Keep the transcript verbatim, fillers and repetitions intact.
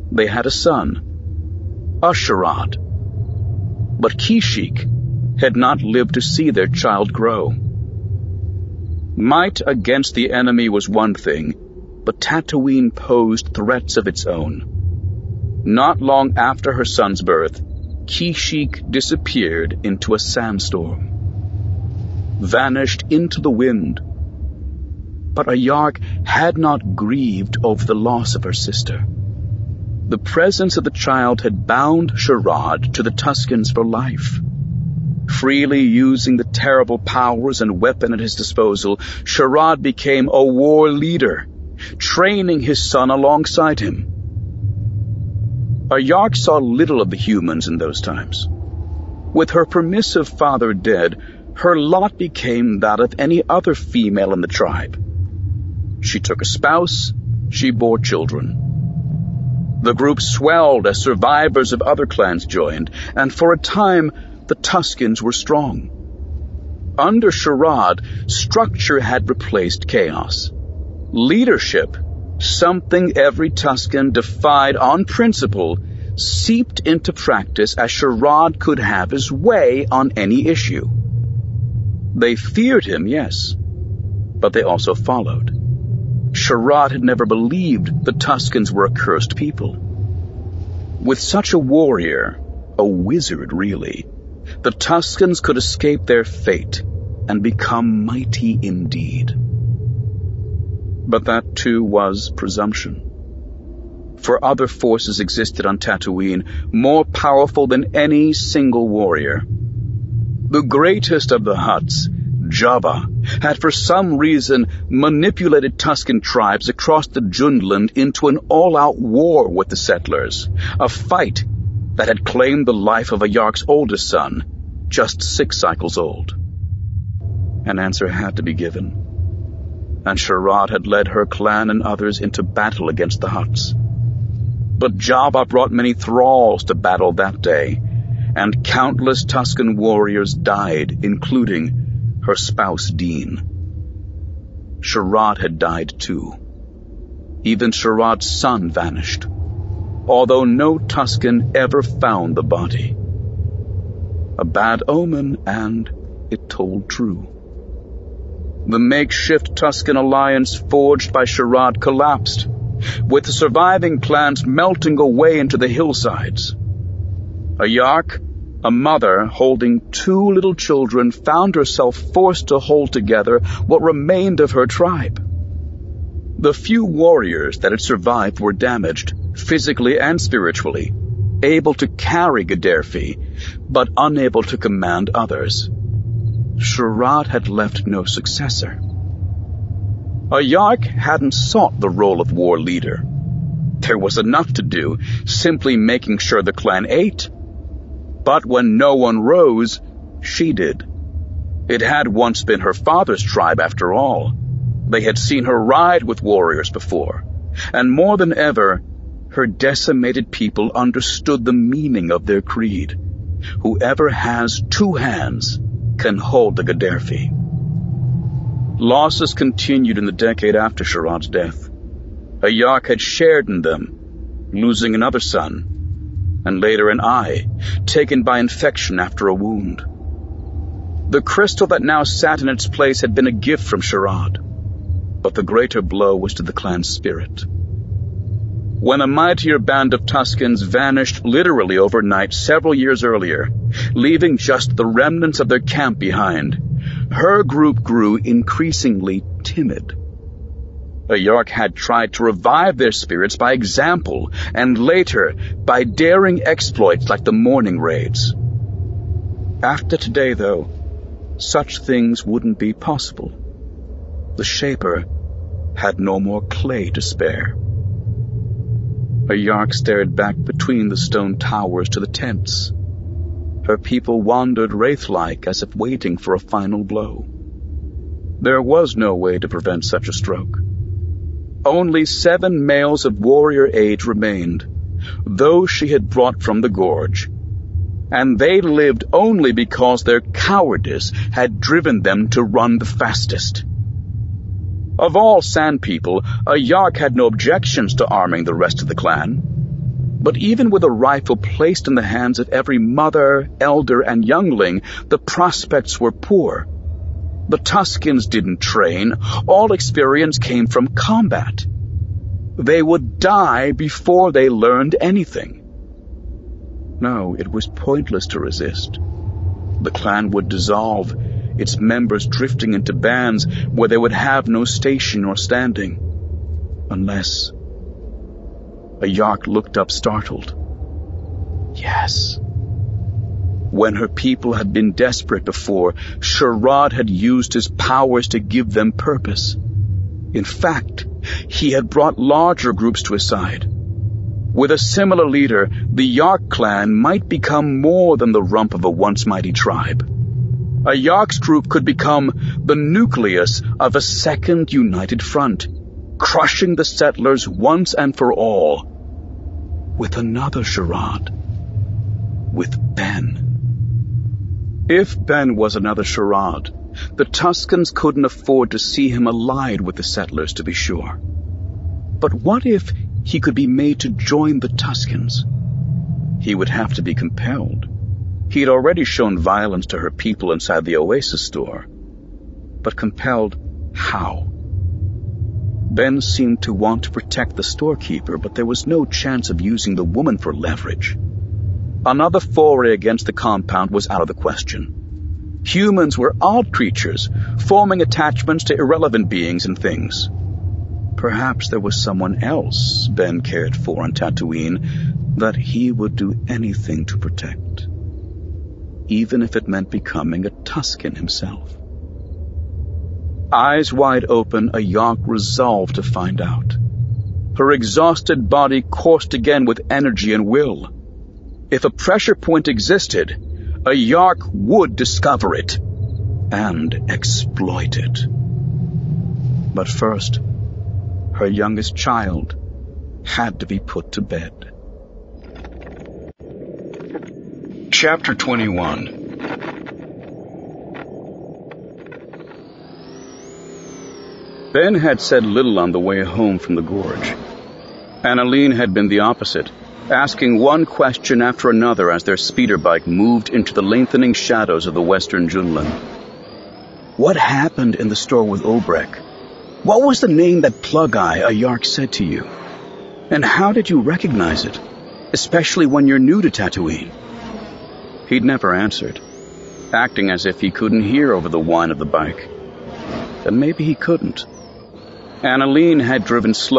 They had a son, Asherad. But Keshik had not lived to see their child grow. Might against the enemy was one thing, but Tatooine posed threats of its own. Not long after her son's birth, Keshik disappeared into a sandstorm, vanished into the wind. But Ayark had not grieved over the loss of her sister. The presence of the child had bound Sherrod to the Tuskens for life. Freely using the terrible powers and weapon at his disposal, Sherrod became a war leader, training his son alongside him. Ayark saw little of the humans in those times. With her permissive father dead, her lot became that of any other female in the tribe. She took a spouse, she bore children. The group swelled as survivors of other clans joined, and for a time the Tuskens were strong. Under Sherrod, structure had replaced chaos. Leadership, something every Tusken defied on principle, seeped into practice as Sherrod could have his way on any issue. They feared him, yes, but they also followed. Sherrod had never believed the Tuskens were a cursed people. With such a warrior, a wizard really, the Tuskens could escape their fate and become mighty indeed. But that too was presumption. For other forces existed on Tatooine, more powerful than any single warrior. The greatest of the Hutts, Jabba, had for some reason manipulated Tusken tribes across the Jundland into an all-out war with the settlers, a fight that had claimed the life of Ayark's oldest son, just six cycles old. An answer had to be given, and Sherrod had led her clan and others into battle against the Hutts. But Jabba brought many thralls to battle that day, and countless Tusken warriors died, including her spouse Dean. Sherrod had died too. Even Sherrod's son vanished, although no Tusken ever found the body. A bad omen, and it told true. The makeshift Tusken alliance forged by Sherrod collapsed, with the surviving clans melting away into the hillsides. Ayark, a mother holding two little children, found herself forced to hold together what remained of her tribe. The few warriors that had survived were damaged, physically and spiritually, able to carry Gaddafi, but unable to command others. Sherrod had left no successor. Ayark hadn't sought the role of war leader. There was enough to do, simply making sure the clan ate. But when no one rose, she did. It had once been her father's tribe after all. They had seen her ride with warriors before, and more than ever, her decimated people understood the meaning of their creed. Whoever has two hands can hold the Gaddafi. Losses continued in the decade after Sherrod's death. Ayark had shared in them, losing another son, and later an eye, taken by infection after a wound. The crystal that now sat in its place had been a gift from Sherrod, but the greater blow was to the clan's spirit. When a mightier band of Tuskens vanished literally overnight several years earlier, leaving just the remnants of their camp behind, her group grew increasingly timid. Ayark had tried to revive their spirits by example, and later by daring exploits like the morning raids. After today, though, such things wouldn't be possible. The Shaper had no more clay to spare. Ayark stared back between the stone towers to the tents. Her people wandered wraith-like as if waiting for a final blow. There was no way to prevent such a stroke. Only seven males of warrior age remained, those she had brought from the gorge, and they lived only because their cowardice had driven them to run the fastest. Of all Sand People, Ayark had no objections to arming the rest of the clan. But even with a rifle placed in the hands of every mother, elder, and youngling, the prospects were poor. The Tuskens didn't train. All experience came from combat. They would die before they learned anything. No, it was pointless to resist. The clan would dissolve, its members drifting into bands where they would have no station or standing. Unless... A Yark looked up startled. Yes. When her people had been desperate before, Sherrod had used his powers to give them purpose. In fact, he had brought larger groups to his side. With a similar leader, the Yark clan might become more than the rump of a once mighty tribe. A Yark's group could become the nucleus of a second united front, crushing the settlers once and for all. With another Sherrod. With Ben. If Ben was another Sherrod, the Tuskens couldn't afford to see him allied with the settlers, to be sure. But what if he could be made to join the Tuskens? He would have to be compelled. He had already shown violence to her people inside the Oasis store. But compelled how? Ben seemed to want to protect the storekeeper, but there was no chance of using the woman for leverage. Another foray against the compound was out of the question. Humans were odd creatures, forming attachments to irrelevant beings and things. Perhaps there was someone else Ben cared for on Tatooine that he would do anything to protect, even if it meant becoming a Tusken himself. Eyes wide open, a Yark resolved to find out. Her exhausted body coursed again with energy and will. If a pressure point existed, a Yark would discover it and exploit it. But first, her youngest child had to be put to bed. Chapter twenty-one. Ben had said little on the way home from the gorge. Annalene had been the opposite, asking one question after another as their speeder bike moved into the lengthening shadows of the western Junlan. What happened in the store with Obrek? What was the name that Plug-Eye, a Yark, said to you? And how did you recognize it, especially when you're new to Tatooine? He'd never answered, acting as if he couldn't hear over the whine of the bike. And maybe he couldn't. Annalene had driven slow.